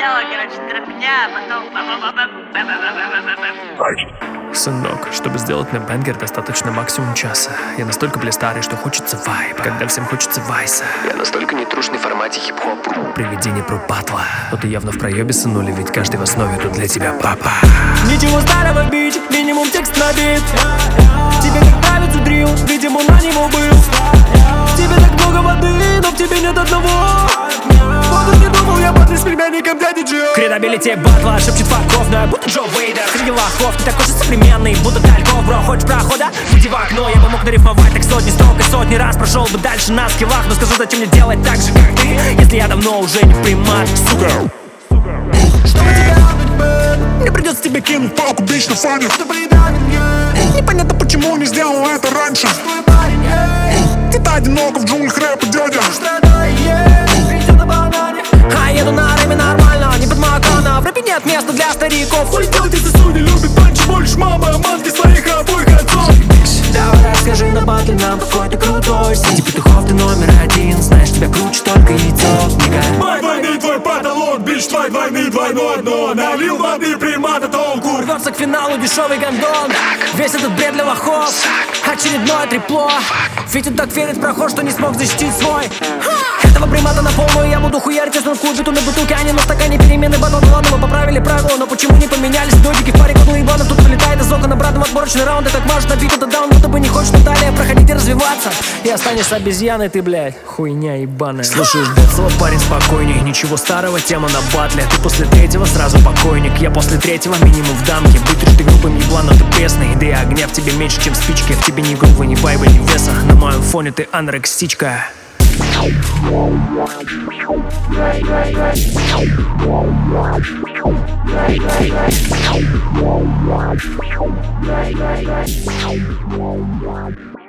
Сначала, короче, тропня, потом... Сынок, чтобы сделать на бенгер, достаточно максимум часа. Я настолько старый, что хочется вайба, когда всем хочется вайса. Я настолько нетрушный в формате хип-хоп. Привидение про батла. Но ты явно в проебе, сынули, ведь каждый в основе тут для тебя папа. Ничего старого, бич, минимум текст набит. Тебе как нравится дрил, видимо на него был. В тебе так много воды, но в тебе нет одного. Вот он не думал, я батлюсь с племянником дяди Джо. Кредабилити батла шепчет факовно, будто Джо Вейдер. Среди лохов, ты такой же современный, будто Тальков, бро. Хочешь прохода? Выйди в окно, я бы мог нарифмовать так сотни строк и сотни раз прошел бы дальше на скиллах. Но скажу, зачем мне делать так же, как ты, если я давно уже не примат, сука. Чтобы тебя радовать, мне придется тебе кинуть палку, бич на фане. Непонятно, почему не сделал это раньше. Где-то одиноко в джунглях рэпа дядя. А еду на рэме нормально, не под Макана. В рэпе нет места для стариков. Хуй делать, если судьи любят панчи больше мама, манки своих обоих отцов. Давай расскажи на батле нам, какой ты крутой. Среди петухов ты номер один, знаешь, тебя круче только яйцо. Май двойный твой потолок, бич твой двойный, двойной дно. Налил воды, примата толку. Рвется к финалу дешевый гондон. Весь этот бред для лохов, очередное трепло. Ведь он так верит в проход, что не смог защитить свой. Этого примата на полную я буду хуярить, если он в клубе, то на бутылке, а не на стакане перемены батл. Ну ладно, мы поправили правила, но почему не поменялись додики? В паре кодл ебанов тут вылетает из окон обратно в отборочный раунд. И так мажет на бит, это даун, будто бы не хочешь далее проходить и развиваться. И останешься обезьяной ты, блядь, хуйня ебаная. Слушаешь Децла, парень спокойней. Ничего старого, тема на батле. Ты после третьего сразу покойник. Я после третьего минимум в дамке. Бытришь ты грубым еблан, но ты пресный. Да и огня в тебе меньше, чем спички. В тебе ни грувы, ни вайба, ни веса. На моем фоне ты анорексичка. Right.